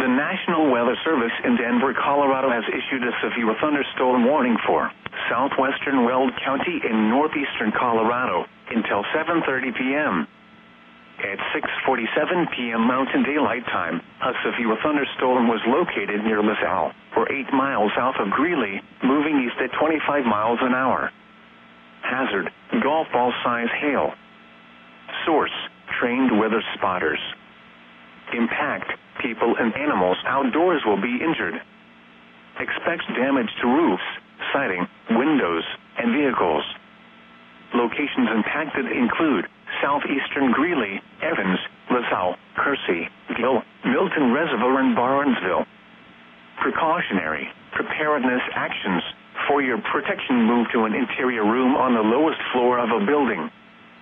National Weather Service in Denver, Colorado has issued a severe thunderstorm warning for southwestern Weld County in northeastern Colorado until 7:30 p.m. At 6:47 p.m. Mountain Daylight Time, a severe thunderstorm was located near LaSalle, or 8 miles south of Greeley, moving east at 25 miles an hour. Hazard, golf ball size hail. Source, trained weather spotters. Impact, people and animals outdoors will be injured. Expect damage to roofs, siding, windows, and vehicles. Locations impacted include southeastern Greeley, Evans, LaSalle, Kersey, Gill, Milton Reservoir, and Barnesville. Precautionary preparedness actions. For your protection, move to an interior room on the lowest floor of a building.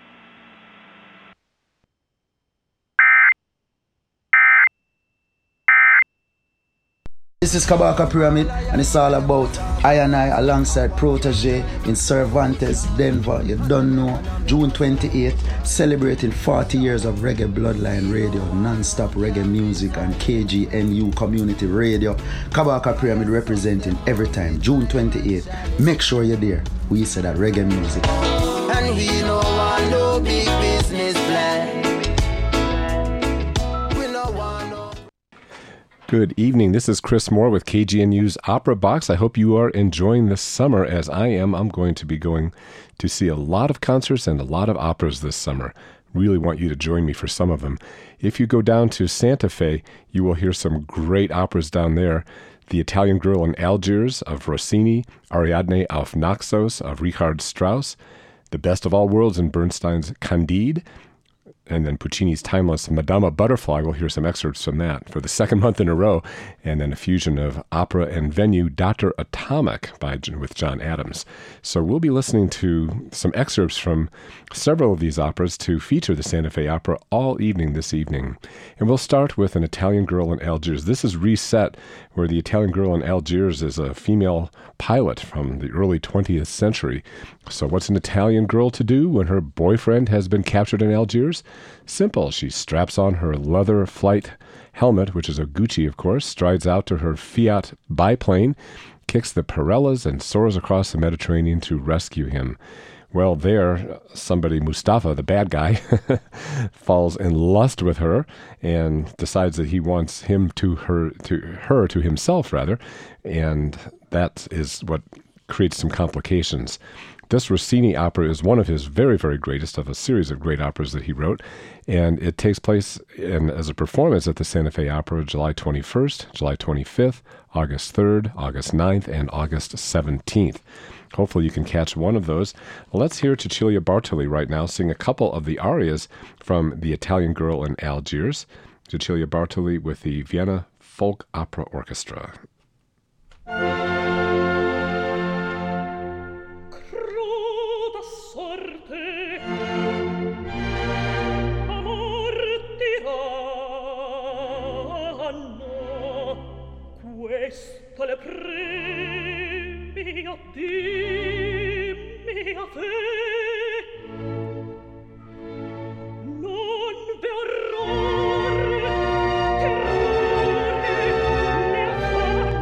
This is Kabaka Pyramid, and it's all about I and I alongside Protege in Cervantes, Denver. You don't know, June 28th, celebrating 40 years of Reggae Bloodline Radio, non-stop reggae music on KGNU Community Radio. Kabaka Pyramid representing every time, June 28th. Make sure you're there. We say that reggae music. And we know I no big business plan. Good evening. This is Chris Moore with KGNU's Opera Box. I hope you are enjoying this summer as I am. I'm going to be going to see a lot of concerts and a lot of operas this summer. Really want you to join me for some of them. If you go down to Santa Fe, you will hear some great operas down there. The Italian Girl in Algiers of Rossini, Ariadne auf Naxos of Richard Strauss, The Best of All Worlds in Bernstein's Candide, and then Puccini's timeless Madama Butterfly. We'll hear some excerpts from that for the second month in a row, and then a fusion of opera and venue, Dr. Atomic with John Adams. So we'll be listening to some excerpts from several of these operas to feature the Santa Fe Opera all evening this evening. And we'll start with An Italian Girl in Algiers. This is Reset, where the Italian Girl in Algiers is a female pilot from the early 20th century. So what's an Italian girl to do when her boyfriend has been captured in Algiers? Simple. She straps on her leather flight helmet, which is a Gucci, of course, strides out to her Fiat biplane, kicks the Pirellas, and soars across the Mediterranean to rescue him. Well, there, somebody, Mustafa, the bad guy, falls in lust with her and decides that he wants him to himself, rather, and that is what creates some complications. This Rossini opera is one of his very, very greatest of a series of great operas that he wrote, and it takes place as a performance at the Santa Fe Opera July 21st, July 25th, August 3rd, August 9th, and August 17th. Hopefully you can catch one of those. Let's hear Cecilia Bartoli right now sing a couple of the arias from The Italian Girl in Algiers. Cecilia Bartoli with the Vienna Folk Opera Orchestra. Questo le premi a dimmi a te non v'è orrore, terrore ne affare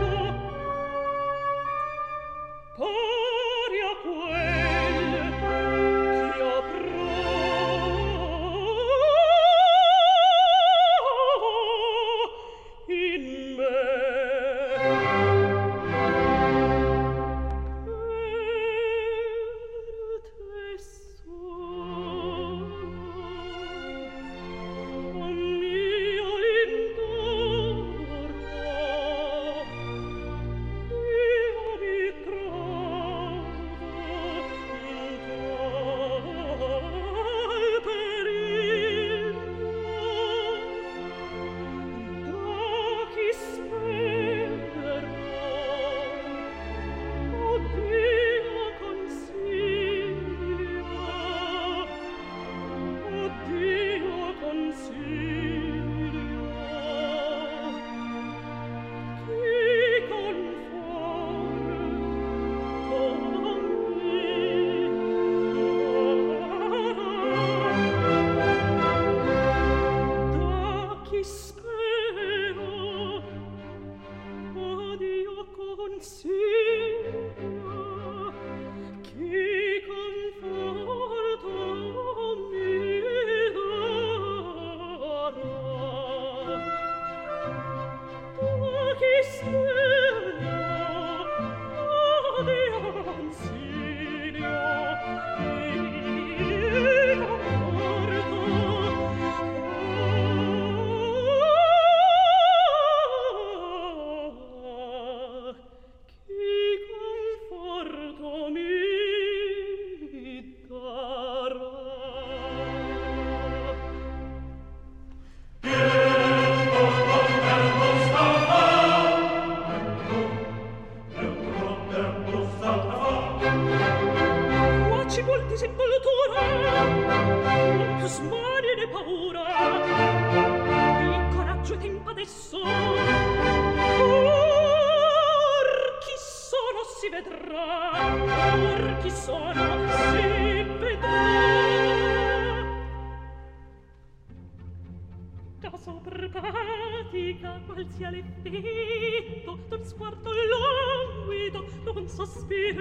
da sopra pratica qual sia l'effetto d'un sguardo languido, d'un sospiro.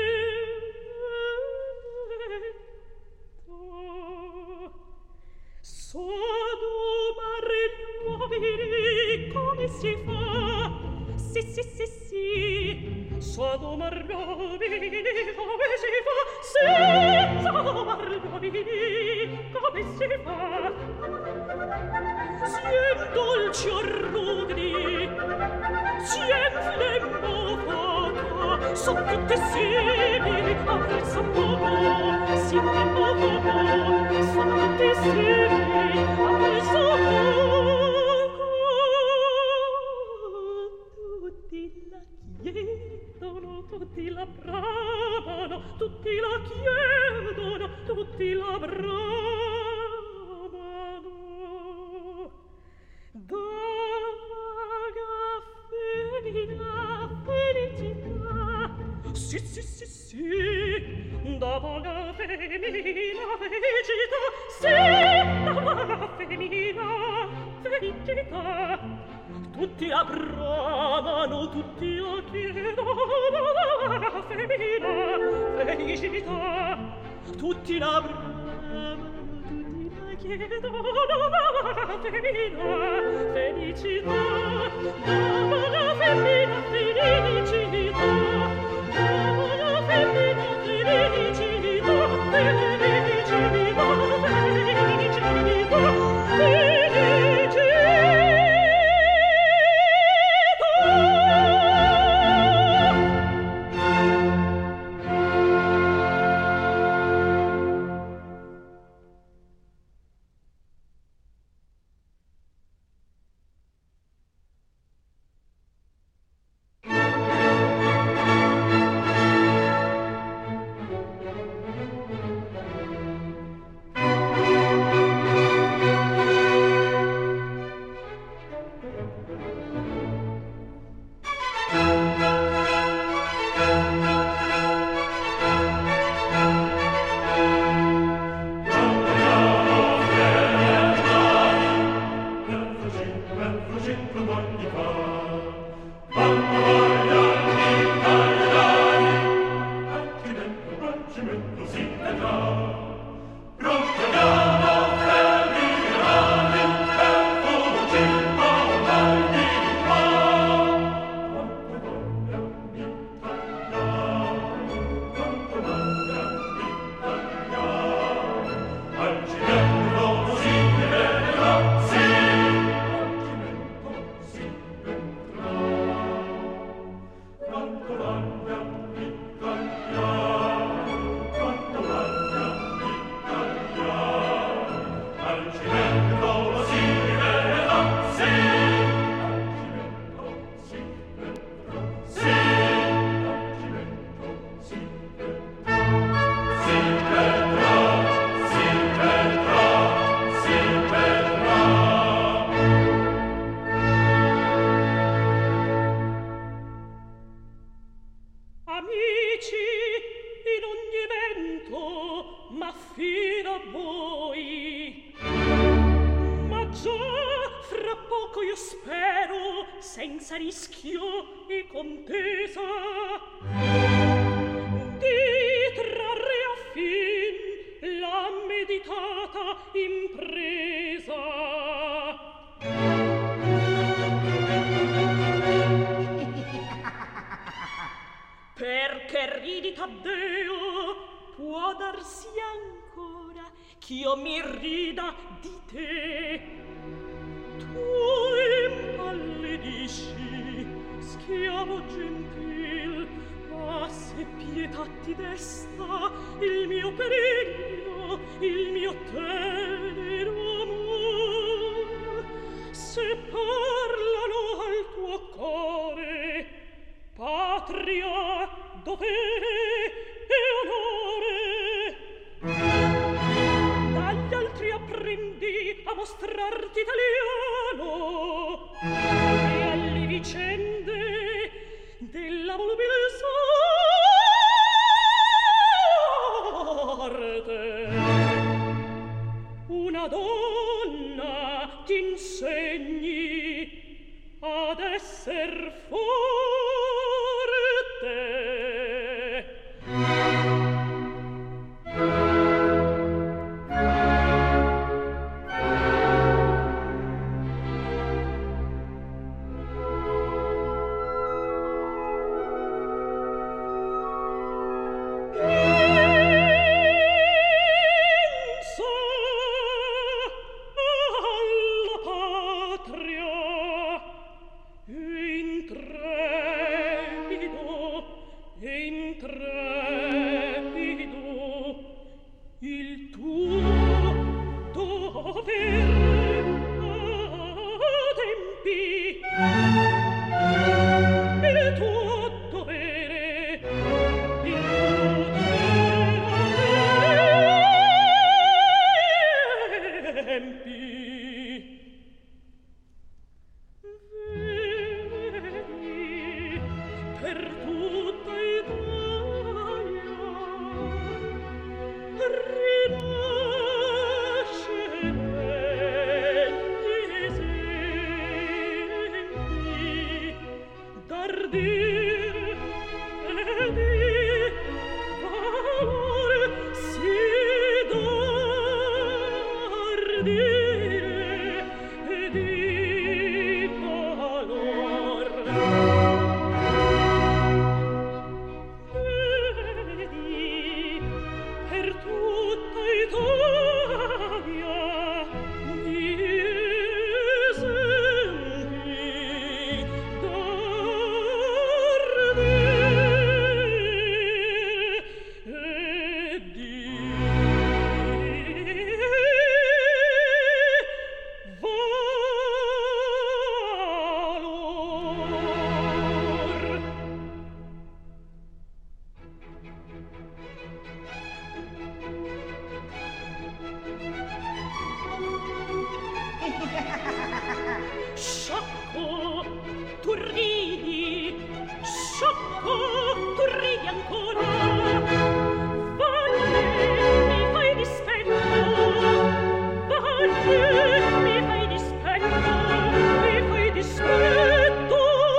Sodomare gli uomini come si fa? Sì, sì, sì, sì. Sodomare gli uomini come si fa? Sì, sodomare gli uomini come si fa? Siem dolci o rudi, siem flemmofata, son tutte simili, apprezzo poco, siem flemmofata, son tutte simili, apprezzo poco. Tutti la chiedono, tutti la bramano, tutti la chiedono, tutti la bramano. Da vaga femina felicità, sì, sì, sì, sì, da vaga femina felicità, sì, da vaga femina felicità. Tutti la bramano, tutti la chiedono, da vaga femina felicità. Tutti la bramano, chiedono la femina felicità, la femina felicità, la femina felicità, felicità, felicità, senza rischio e contesa di trarre a fin la meditata impresa. Perché ridi, Taddeo? Può darsi ancora ch'io mi rida di te. Tu impallidisci, schiavo gentil, ma se pietà ti desta il mio periglio, il mio tenero amor, se parlano al tuo core patria, dovere e onore, dagli altri apprendi a mostrarti italiano e alle vicende della volubile sorte. Una donna t'insegni ad esser forte. Sciocco, tu ridi, sciocco, tu ridi ancora. Valle, mi fai dispetto, valle, mi fai dispetto, mi fai dispetto.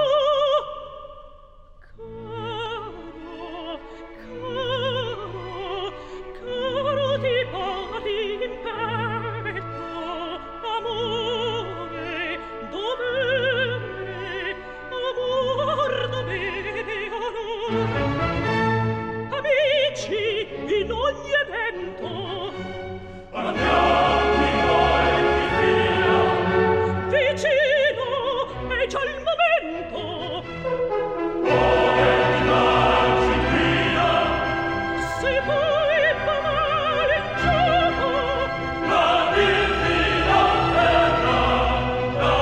Caro, ti pati in petto, amore, dovere, amor, dovere, onore. Amici, in ogni evento, andiamo e via. Vicino è già il momento. Ove dinanzi via. Se poi va male il gioco, la divina verrà, la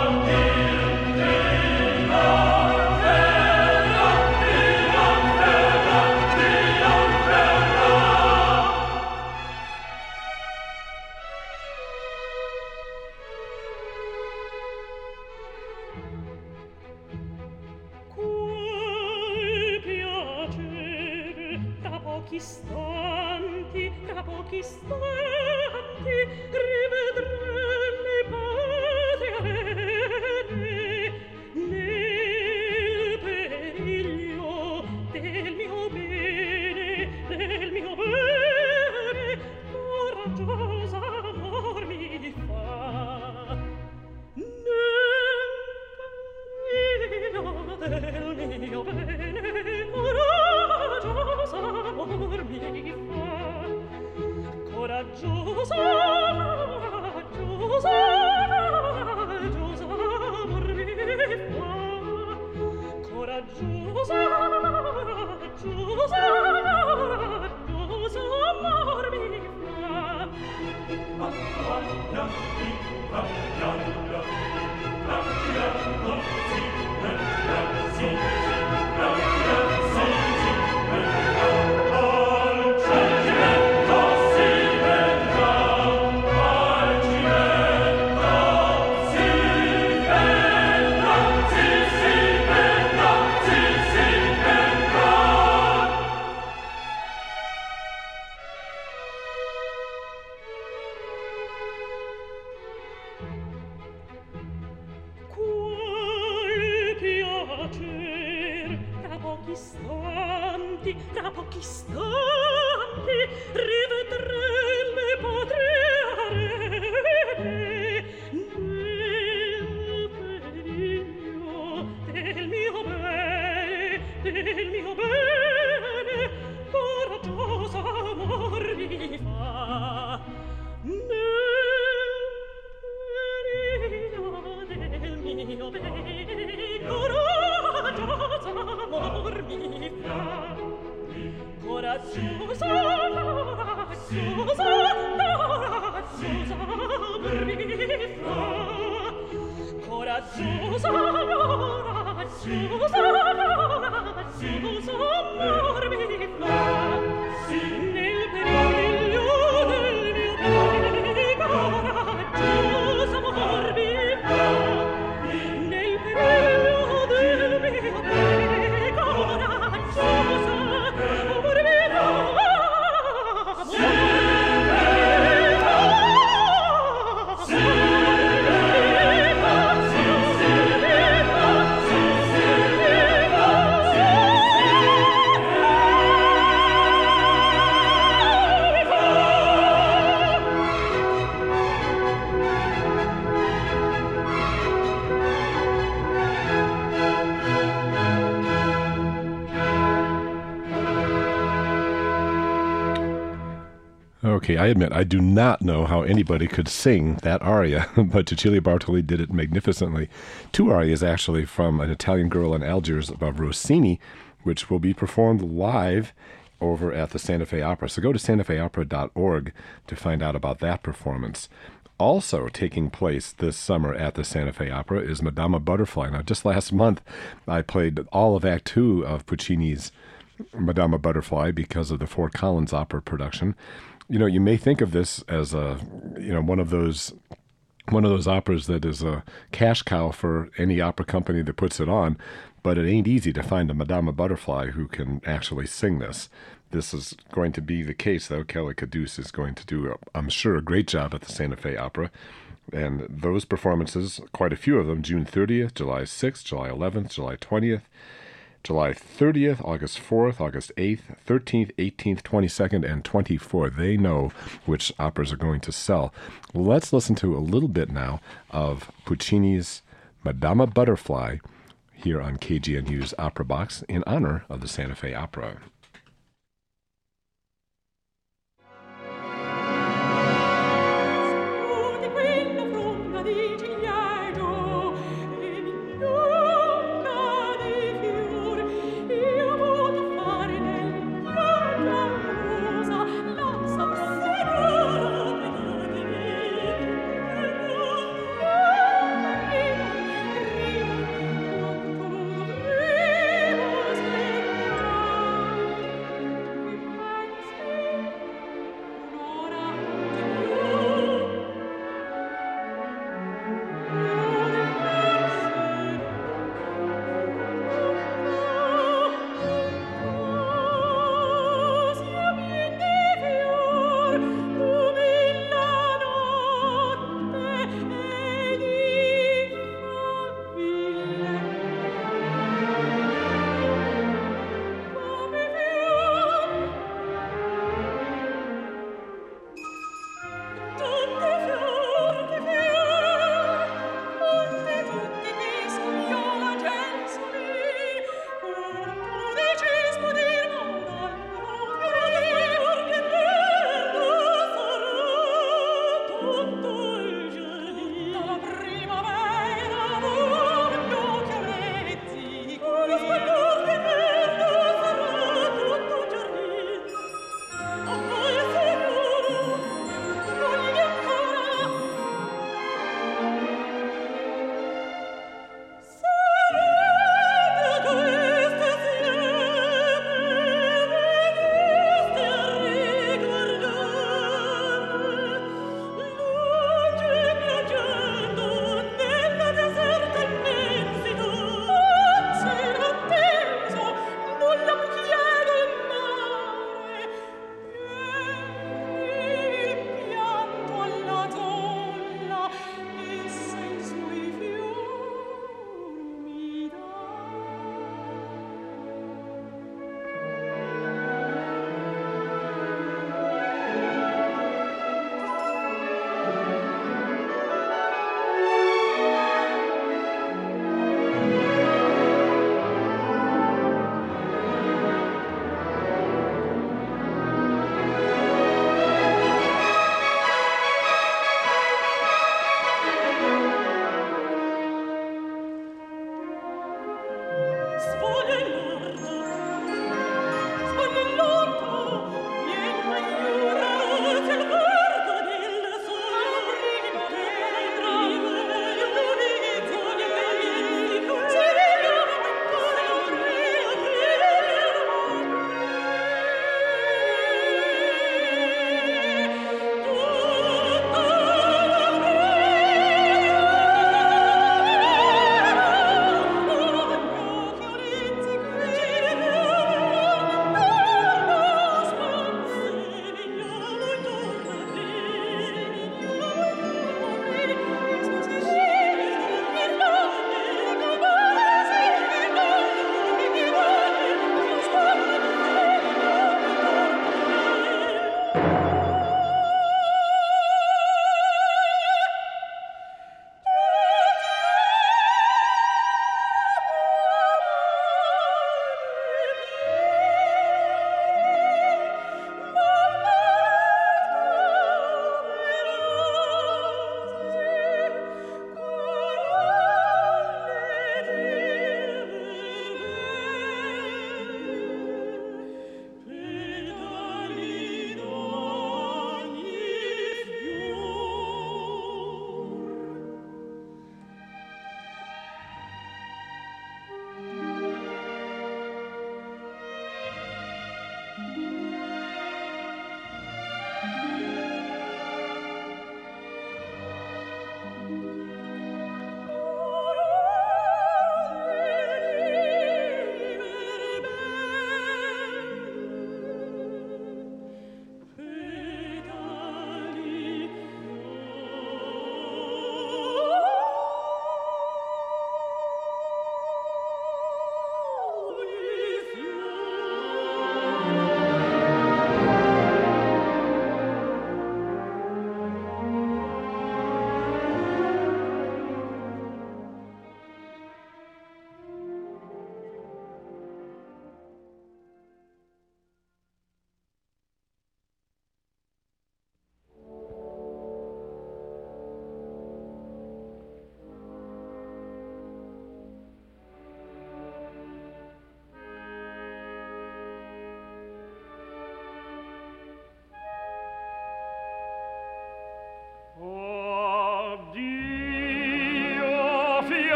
divina verrà, Dio verrà, Dio verrà. Qual piacere, tra pochi istanti, rivedremo paterne nel periglio del mio bene, coraggiosa amor mi fa. Del mio bene, coraggiosa amor mi fa, coraggiosa tra pochi istanti, rivedrelle potremo nel periglio del mio bene, coraggiosa amor mi fa. Nel periglio del mio bene, coraggiosa amor mi fa. Coraggiosa, coraggiosa, coraggiosa amor mi fa. Coraggiosa, coraggiosa, coraggiosa amor mi fa. Nel periglio del mio bene, coraggiosa amor mi fa. Nel periglio del mio bene, coraggiosa amor mi fa. Okay, I admit I do not know how anybody could sing that aria, but Cecilia Bartoli did it magnificently. Two arias, actually, from An Italian Girl in Algiers of Rossini, which will be performed live over at the Santa Fe Opera. So go to santafeopera.org to find out about that performance. Also taking place this summer at the Santa Fe Opera is Madama Butterfly. Now, just last month, I played all of Act Two of Puccini's Madama Butterfly because of the Fort Collins Opera production. You know, you may think of this as one of those operas that is a cash cow for any opera company that puts it on, but it ain't easy to find a Madama Butterfly who can actually sing this. This is going to be the case, though. Kelly Caduce is going to do, I'm sure, a great job at the Santa Fe Opera. And those performances, quite a few of them, June 30th, July 6th, July 11th, July 20th, July 30th, August 4th, August 8th, 13th, 18th, 22nd, and 24th. They know which operas are going to sell. Let's listen to a little bit now of Puccini's Madama Butterfly here on KGNU's Opera Box in honor of the Santa Fe Opera.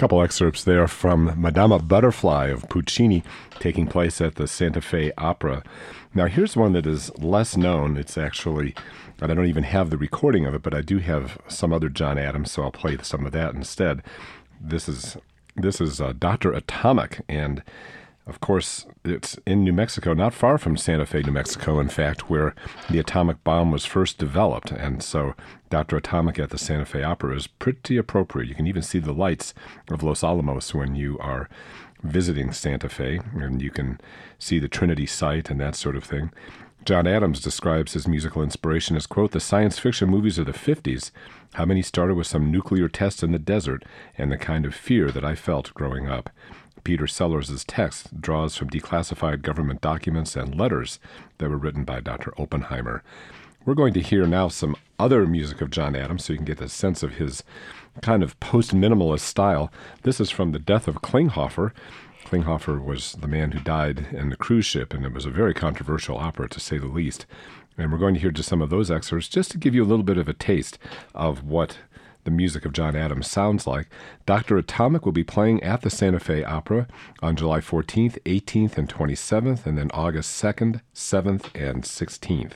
couple excerpts there from Madama Butterfly of Puccini, taking place at the Santa Fe Opera. Now, here's one that is less known. It's actually, and I don't even have the recording of it, but I do have some other John Adams, so I'll play some of that instead. This is Dr. Atomic, and of course, it's in New Mexico, not far from Santa Fe, New Mexico, in fact, where the atomic bomb was first developed. And so Dr. Atomic at the Santa Fe Opera is pretty appropriate. You can even see the lights of Los Alamos when you are visiting Santa Fe, and you can see the Trinity site and that sort of thing. John Adams describes his musical inspiration as, quote, the science fiction movies of the 50s, how many started with some nuclear test in the desert, and the kind of fear that I felt growing up. Peter Sellers' text draws from declassified government documents and letters that were written by Dr. Oppenheimer. We're going to hear now some other music of John Adams so you can get the sense of his kind of post-minimalist style. This is from The Death of Klinghoffer. Klinghoffer was the man who died in the cruise ship, and it was a very controversial opera, to say the least. And we're going to hear just some of those excerpts just to give you a little bit of a taste of what the music of John Adams sounds like. Dr. Atomic will be playing at the Santa Fe Opera on July 14th, 18th, and 27th, and then August 2nd, 7th, and 16th.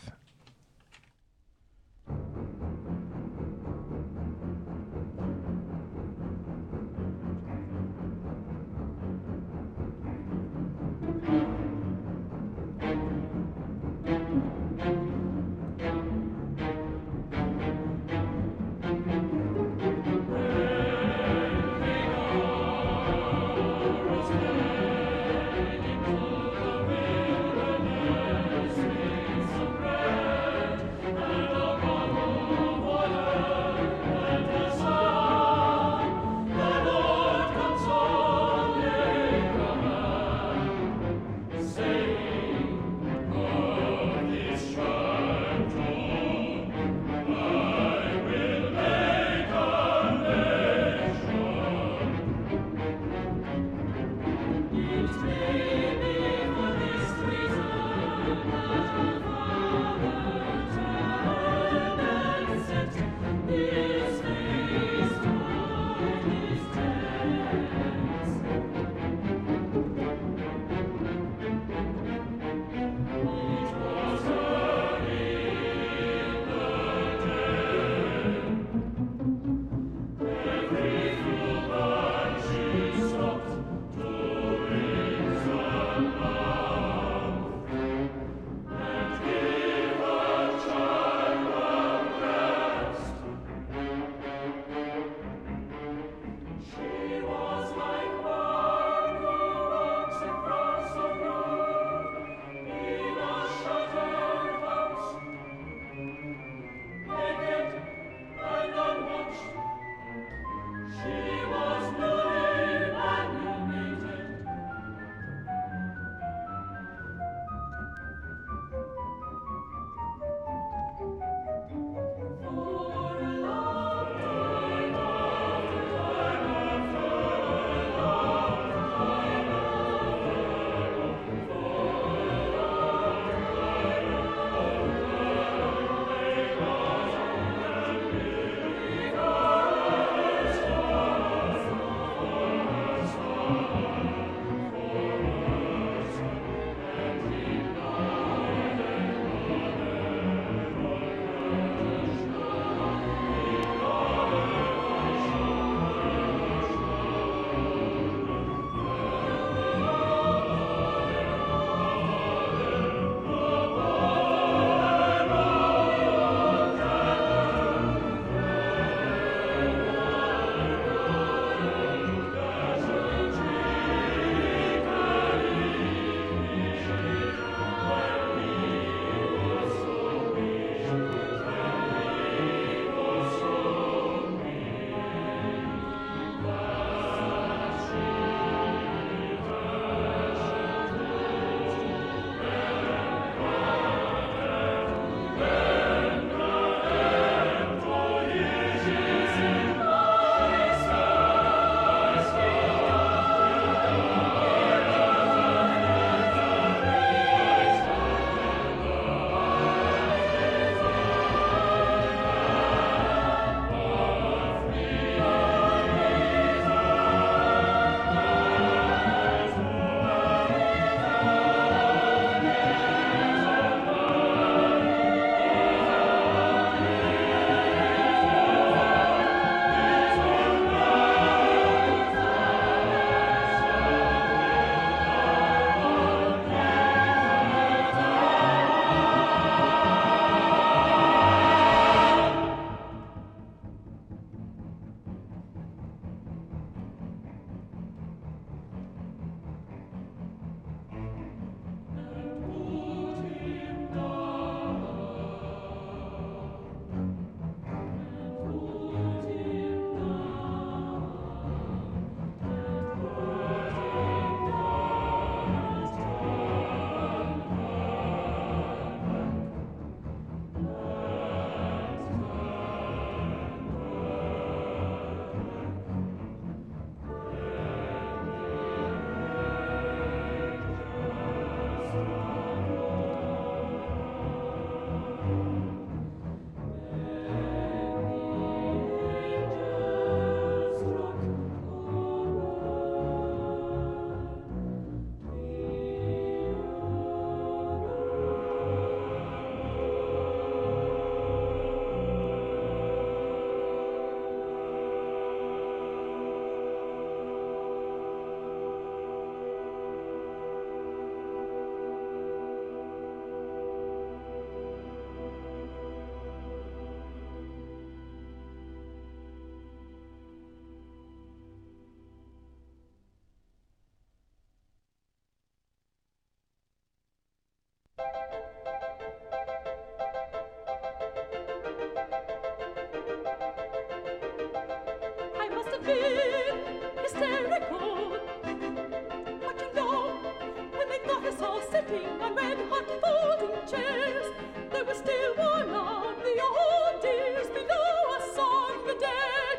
have been hysterical. But you know, when they got us all sitting on red-hot folding chairs, there was still one of the old dears below us on the deck.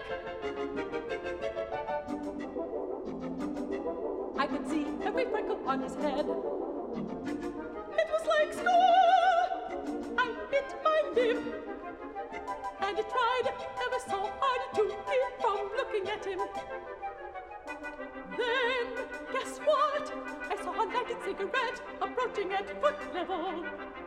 I could see every freckle on his head. It was like school. I bit my lip, and I tried ever so hard to keep from looking at him. Then, guess what? I saw a lighted cigarette approaching at foot level.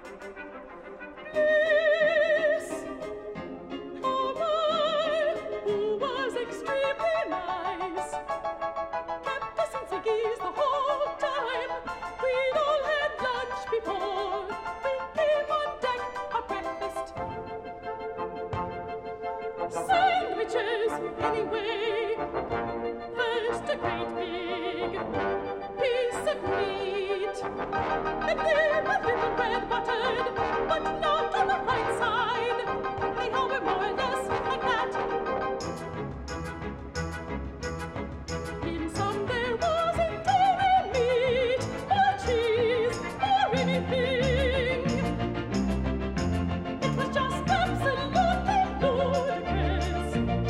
Bliss! Oh my, who was extremely nice. Kept us in ciggies the whole time. We'd all had lunch before we came on deck for breakfast. Sandwiches, anyway. First a great big piece of meat, and then a little bread buttered, but not on the right side. They all were more or less like that. In some there wasn't any meat or cheese or anything. It was just absolutely ludicrous.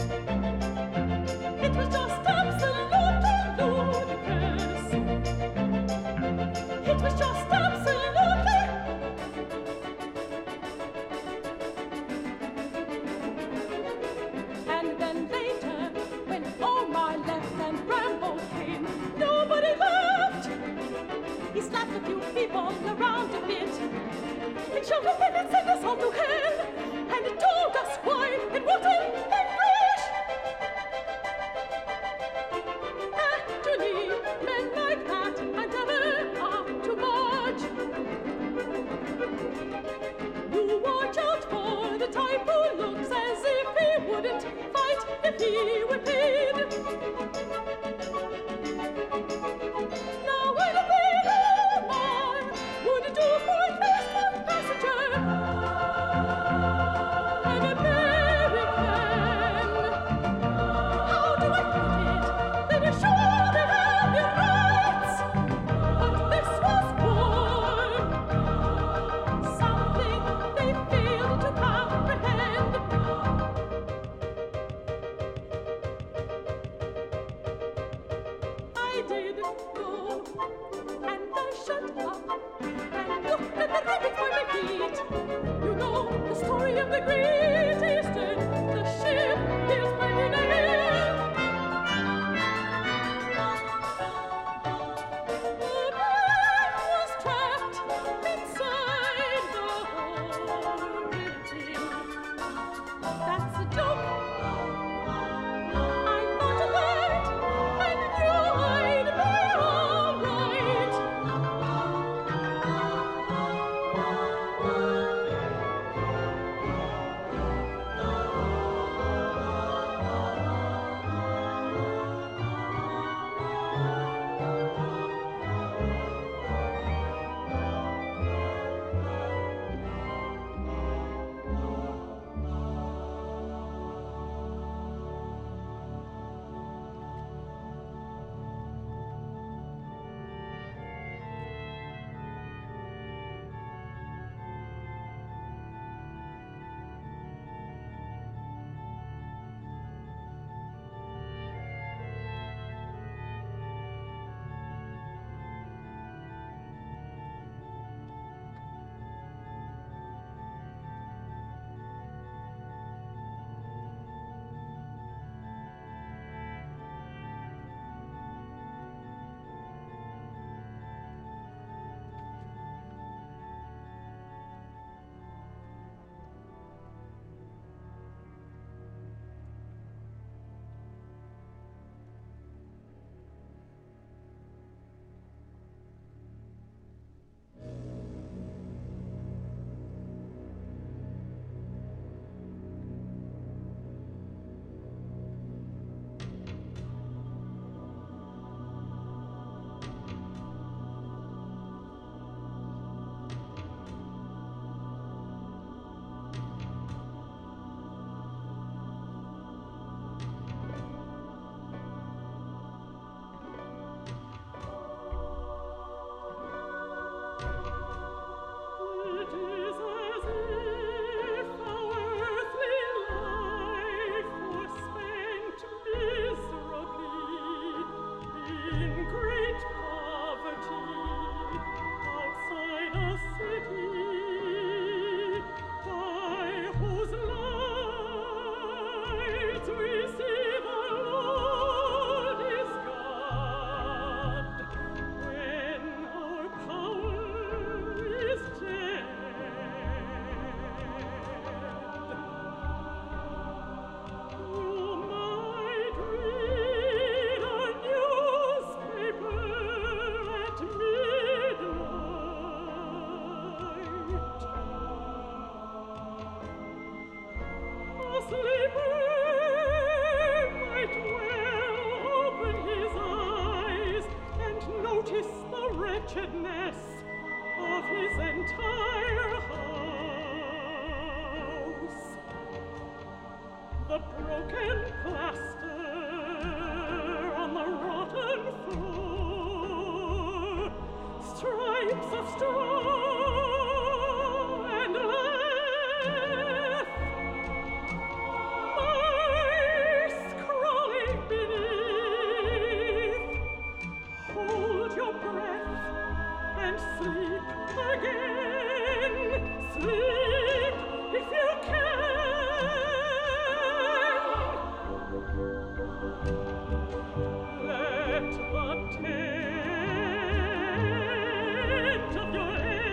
It was just absolutely ludicrous. It was just absolutely. And then later, when Omar left and Rambo came, nobody laughed. He slapped a few people around a bit. He shoved us in and sent us all to hell. And he told us why in rotten English. Actually, men like that are never up to much. You watch out for the type who looks as if he wouldn't fight if he were paid. Now anything Omar would do for first one passenger. An American. How do I put it? They were sure they had their rights, but this was war. Something they failed to comprehend. I did go, and I shut up and looked at the rabbit for my feet. You know the story of the Great Eastern. The ship is burning again. The man was trapped inside the hold. That's a joke. I thought of that and knew I'd be all right. great poverty outside a city, by whose lights we see the Lord is God, when our power is dead. You might read a newspaper at midnight. A sleeper might well open his eyes and notice the wretchedness of his entire house. The broken plaster on the rotten floor, stripes of straw and lath, mice crawling beneath. Hold your breath and sleep again. Sleep if you can. Let the tent of your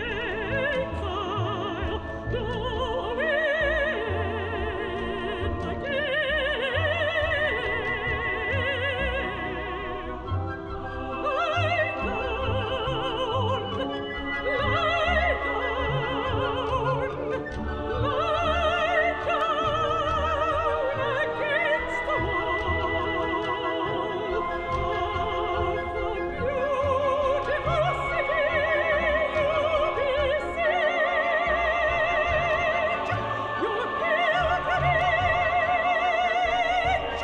exile blow in again. Lie down, lie down, lie down against the wall of the beautiful city you besiege, your pilgrimage.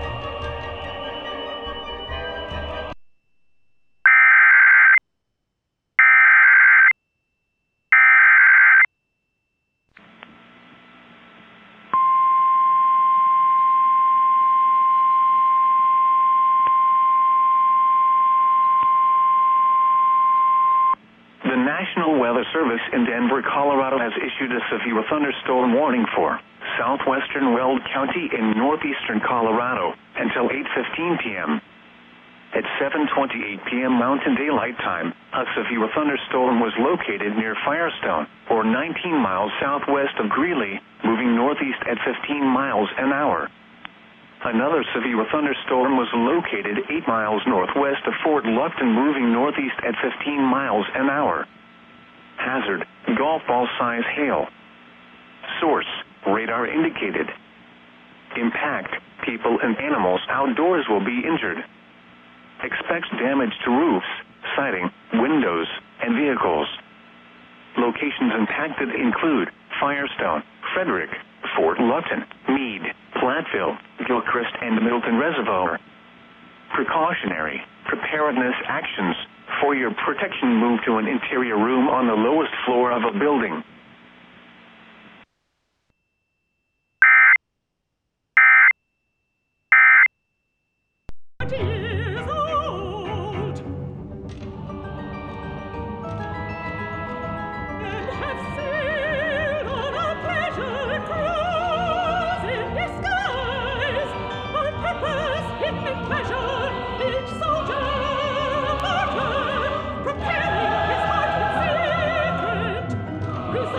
The National Weather Service in Denver, Colorado has issued a severe thunderstorm warning for southwestern Weld County in northeastern Colorado until 8:15 p.m. At 7:28 p.m. Mountain Daylight Time, a severe thunderstorm was located near Firestone, or 19 miles southwest of Greeley, moving northeast at 15 miles an hour. Another severe thunderstorm was located 8 miles northwest of Fort Lupton, moving northeast at 15 miles an hour. Hazard: golf ball size hail. Source: radar indicated. Impact: people and animals outdoors will be injured. Expects damage to roofs, siding, windows, and vehicles. Locations impacted include Firestone, Frederick, Fort Lupton, Meade, Platteville, Gilchrist, and Middleton Reservoir. Precautionary preparedness actions: for your protection, move to an interior room on the lowest floor of a building. Years old, and have sailed on a pleasure cruise in disguise, on purpose, hidden in pleasure, each soldier a martyr, preparing his heart in secret,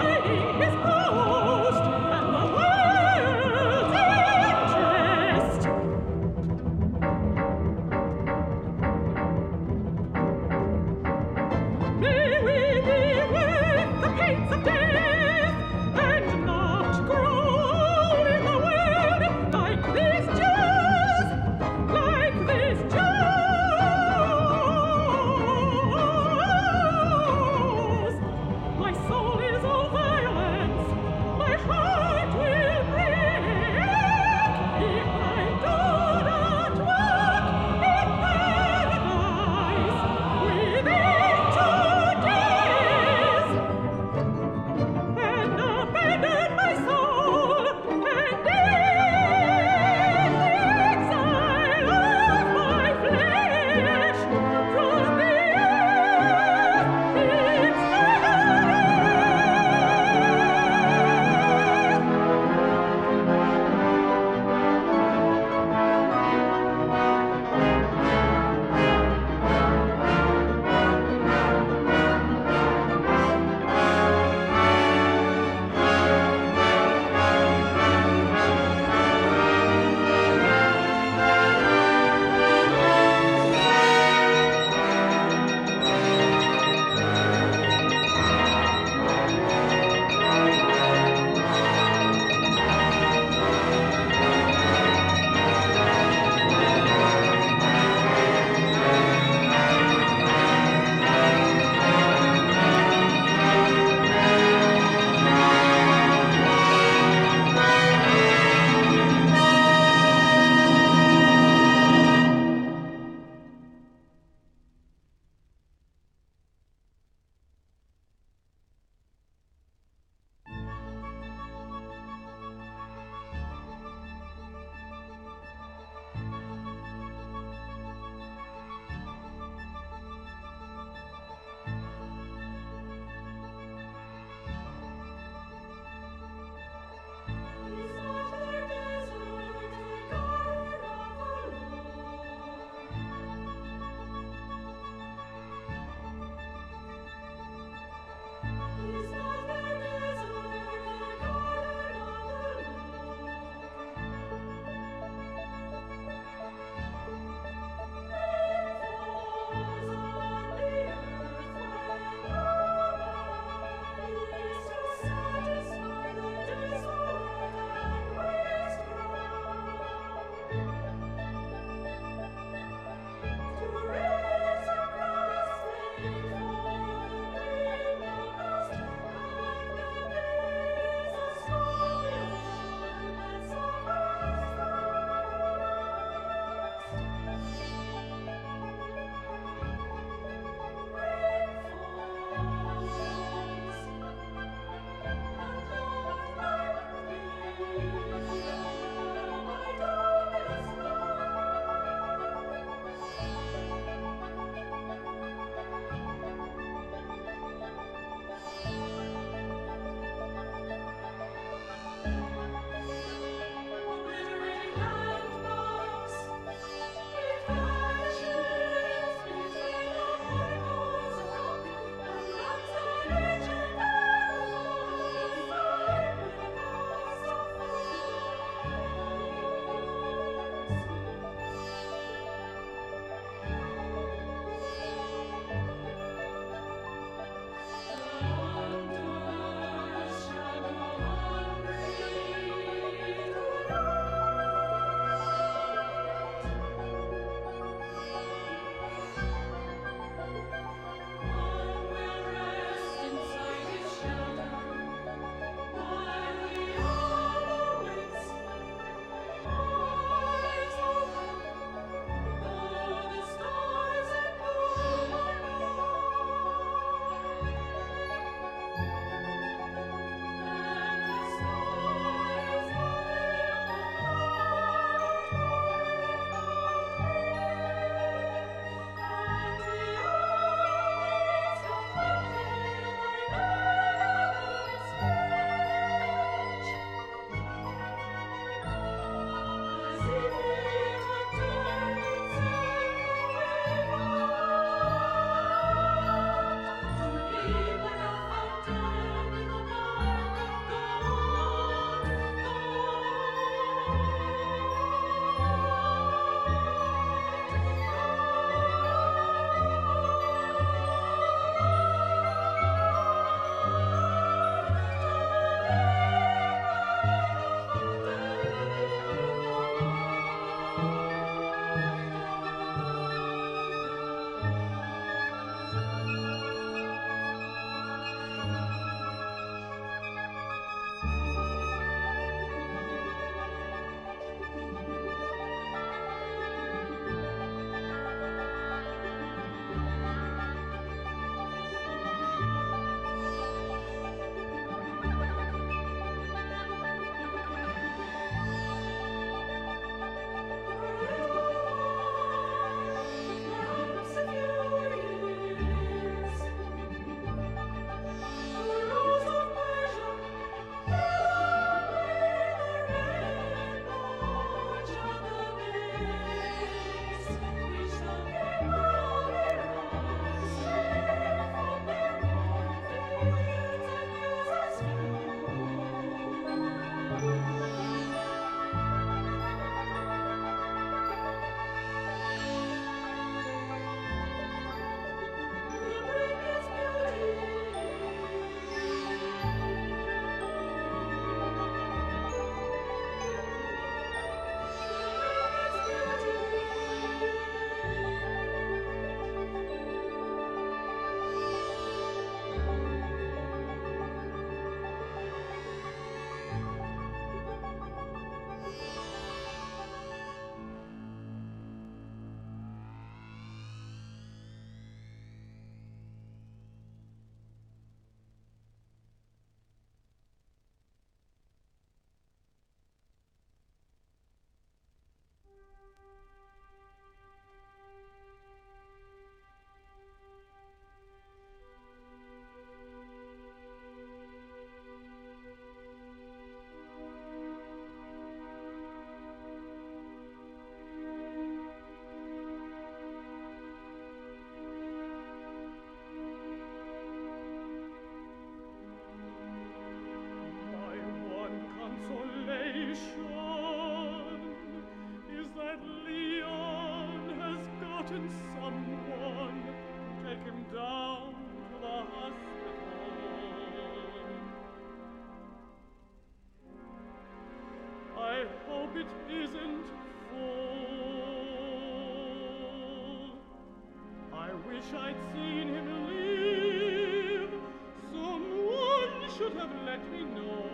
wish I'd seen him leave. Someone should have let me know.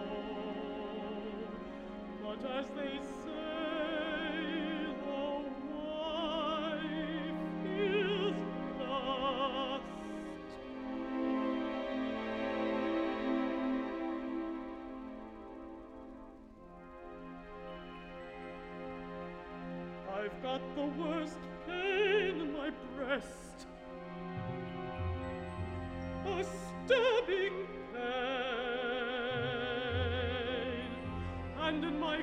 But as they say, the wife is last. I've got the worst pain in my breast, a stabbing pain, and in my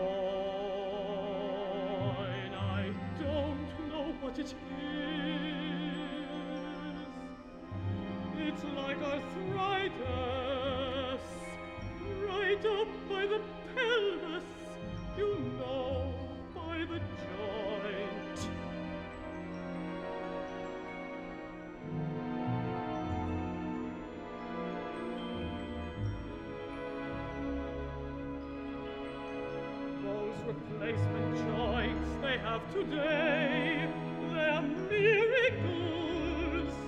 groin I don't know what it is. It's like arthritis, right up by the pelvis, you know, by the joint. Those replacement joints they have today, they're miracles.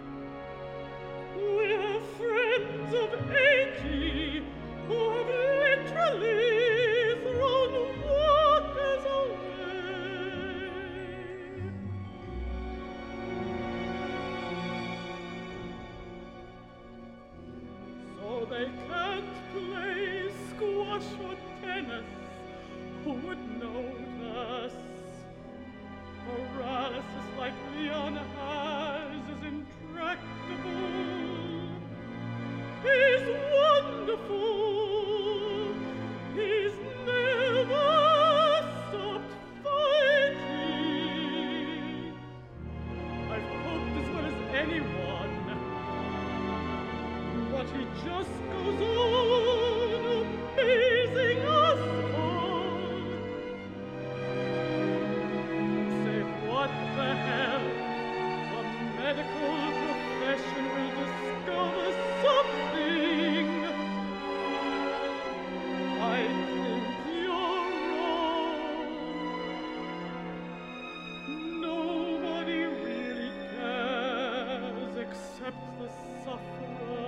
We have friends of 80 who have literally thrown walkers away. So they can't play squash or tennis. Who would notice? Paralysis like Leon has is intractable. He's wonderful. He's never stopped fighting. I've coped as well as anyone, but he just goes on amazing us all. Say, what the hell? The medical profession will discover something. I think you're wrong. Nobody really cares except the sufferer.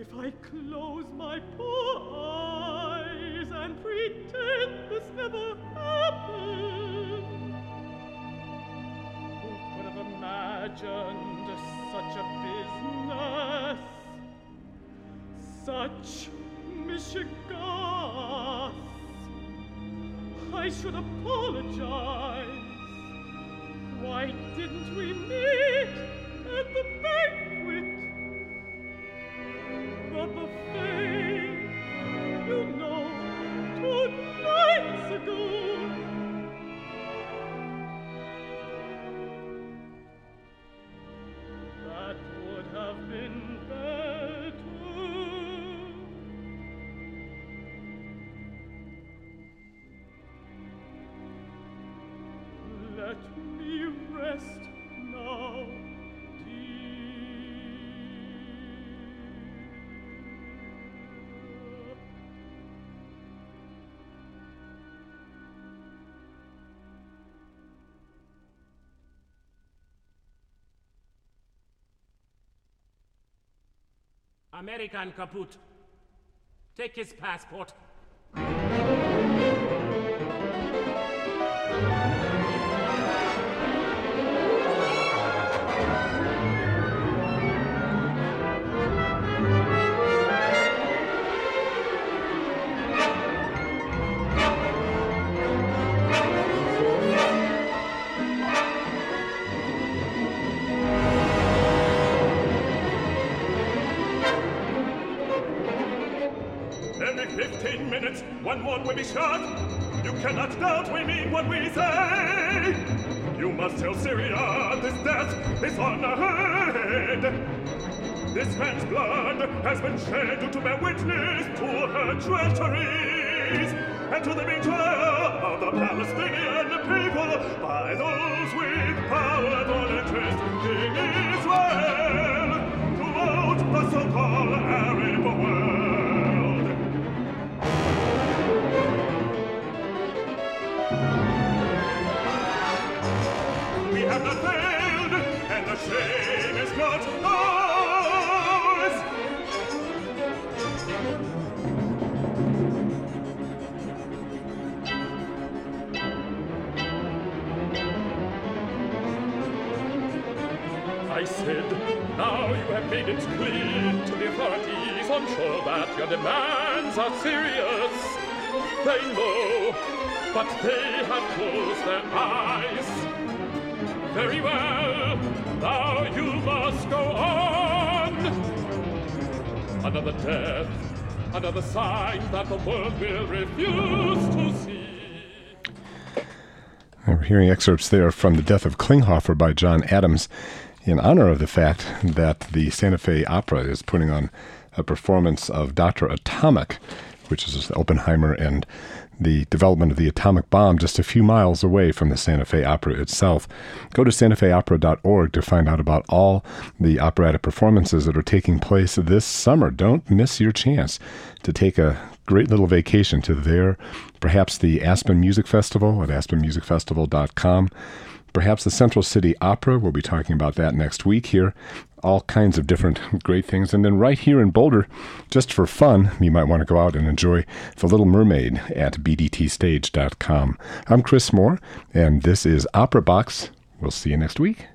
if I close my poor eyes and pretend this never happened? Who could have imagined such a business? Such mishigas? I should apologize. Why didn't we meet at the banquet? The buffet, you know, 2 nights ago. That would have been better. Let me rest now, dear. American kaput. Take his passport. Every 15 minutes, one more will be shot. You cannot doubt we mean what we say. You must tell Syria this death is on her head. This man's blood has been shed to bear witness to her treacheries and to the betrayal of the Palestinian people by those with powerful interest in Israel throughout the so-called Arab world. We have not failed, and the shame is not ours. I said, now you have made it clear to the authorities on shore that your demands are serious. They know, but they have closed their eyes. Very well, now you must go on. Another death, another sign that the world will refuse to see. We're hearing excerpts there from The Death of Klinghoffer by John Adams in honor of the fact that the Santa Fe Opera is putting on a performance of Dr. Atomic, which is Oppenheimer and the development of the atomic bomb just a few miles away from the Santa Fe Opera itself. Go to santafeopera.org to find out about all the operatic performances that are taking place this summer. Don't miss your chance to take a great little vacation to there, perhaps the Aspen Music Festival at aspenmusicfestival.com. Perhaps the Central City Opera. We'll be talking about that next week here. All kinds of different great things. And then right here in Boulder, just for fun, you might want to go out and enjoy The Little Mermaid at bdtstage.com. I'm Chris Moore, and this is Opera Box. We'll see you next week.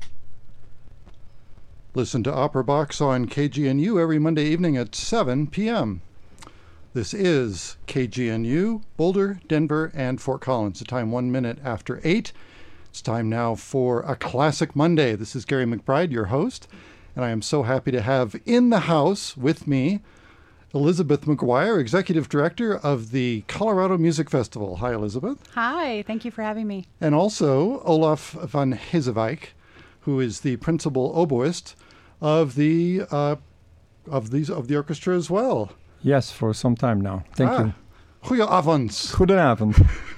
Listen to Opera Box on KGNU every Monday evening at 7 p.m. This is KGNU, Boulder, Denver, and Fort Collins. The time 1 minute after 8. It's time now for a Classic Monday. This is Gary McBride, your host, and I am so happy to have in the house with me Elizabeth McGuire, Executive Director of the Colorado Music Festival. Hi, Elizabeth. Hi, thank you for having me. And also Olaf van Hezewijk, who is the principal oboist of the orchestra as well. Yes, for some time now. Thank you. Goedenavond. Goedenavond.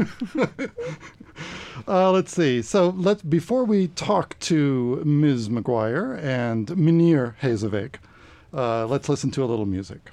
Let's see. So before we talk to Ms. McGuire and Meneer Hezewijk, let's listen to a little music.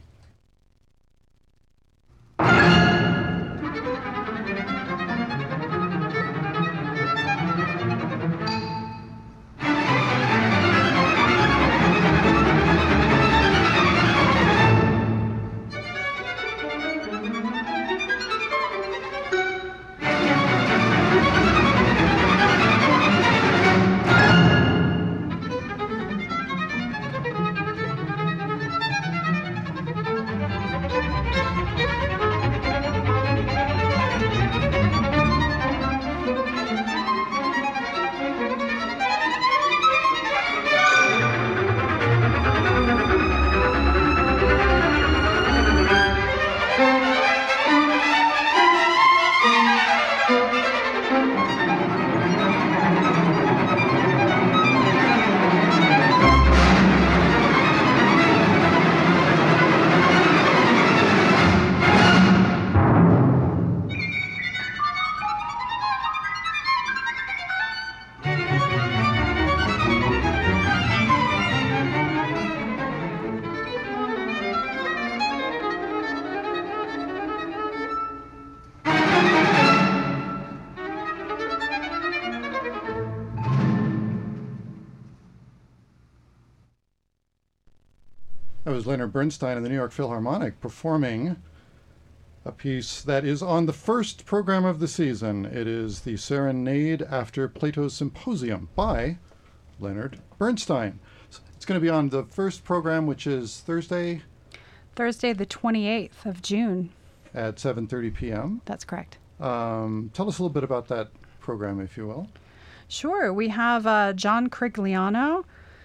is Leonard Bernstein and the New York Philharmonic performing a piece that is on the first program of the season. It is the Serenade After Plato's Symposium by Leonard Bernstein. It's going to be on the first program, which is Thursday the 28th of June. At 7:30 p.m. That's correct. Tell us a little bit about that program, if you will. Sure. We have John Crigliano.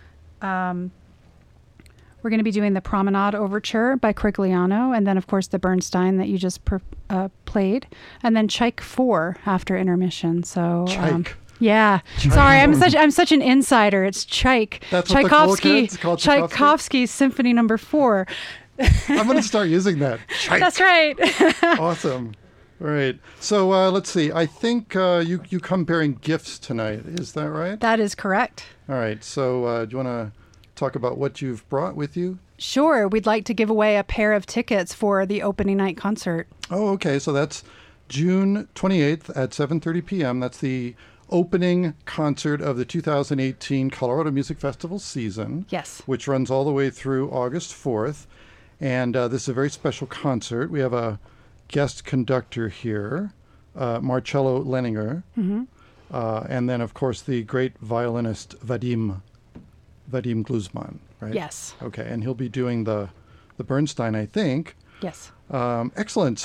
We're going to be doing the Promenade Overture by Crigliano, and then, of course, the Bernstein that you just played, and then Tchaik 4 after intermission. So, Tchaik. Yeah. Sorry, I'm such an insider. It's Tchaik. That's what the cool kids call Tchaikovsky's Symphony No. 4. I'm going to start using that. Tchaik. That's right. Awesome. All right. So let's see. I think you come bearing gifts tonight. Is that right? That is correct. All right. So do you want to talk about what you've brought with you? Sure. We'd like to give away a pair of tickets for the opening night concert. Oh, okay. So that's June 28th at 7:30 p.m. That's the opening concert of the 2018 Colorado Music Festival season. Yes. Which runs all the way through August 4th. And this is a very special concert. We have a guest conductor here, Marcello Leninger. Mm-hmm. And then, of course, the great violinist Vadim Gluzman, right? Yes. Okay, and he'll be doing the Bernstein, I think. Yes. Excellent.